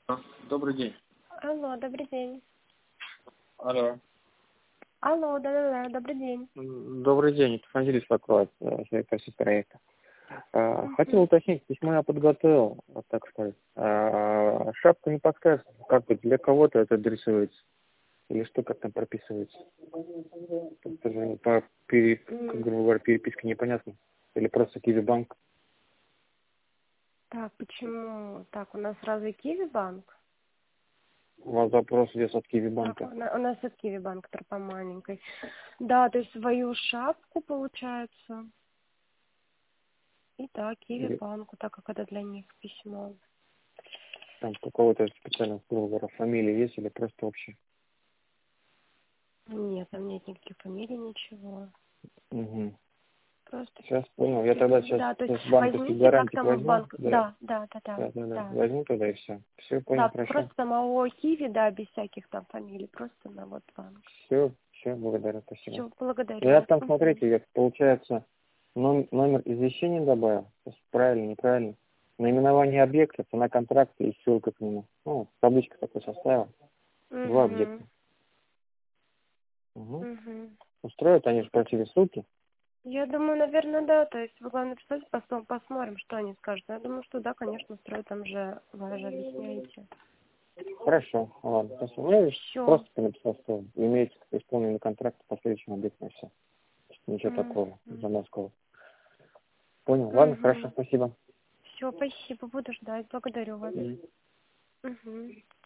Добрый день. Алло, добрый день. Алло. Алло, да-да-да, добрый день. Добрый день. Это Фанилий Соколов, с проекта. Хотел Мгм. уточнить, письмо я подготовил, вот так сказать. Шапка не подскажет, как бы для кого-то это адресуется, или что как там прописывается. Это же как, грубо говоря, переписка непонятна. Или просто Киви-банк. Так, почему? Так, у нас разве Киви банк? У вас запрос идет от Так, Киви-банка. у нас от Киви банк, только по маленькой. Да, то есть свою шапку, получается. И да, Киви Или банку, так как это для них письмо. там какого-то специального, грубо говоря, фамилии есть, или просто общее. Нет, там нет никаких фамилий, ничего. Угу. Просто Сейчас понял. Я тогда Киви. сейчас Да, то есть с банковских возьмите, как гарантий там возьму. банк. Да. Да, да, да, да, Да. да. Возьму тогда и все. Все, понял, Да, хорошо. просто самого Киви, да, без всяких там фамилий, просто на вот банк. Все, благодарю, спасибо. Все, благодарю Я вас. там, Мгм. смотрите, я, получается, номер извещения добавил. То есть правильно, неправильно. Наименование объекта, цена контракта и ссылка к нему. Ну, табличка такой составил. Два объекта. Мгм. Угу. Мгм. Устроят, они же просили ссылки. Я думаю, наверное, да. То есть вы, главное, написать, посмотрим, что они скажут. Я думаю, что да, конечно, строят, там же вы же объясняете. Хорошо, ладно, спасибо. Ну, и Все. просто написал, что имеется исполненный контракт по следующему объекту, и все. Ничего такого заморского. Понял. Ладно, хорошо, спасибо. Все, спасибо, буду ждать. Благодарю вас. Мгм. Угу.